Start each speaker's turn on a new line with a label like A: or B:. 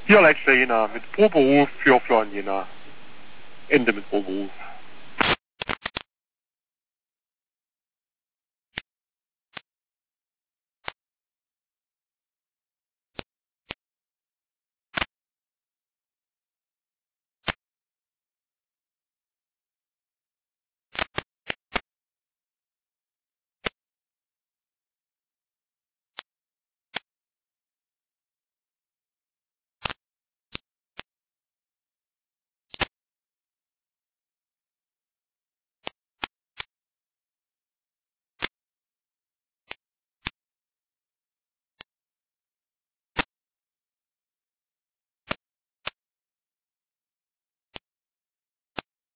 A: Hier Alexa Jena mit Proberuf für Florian Jena. Ende mit Proberuf.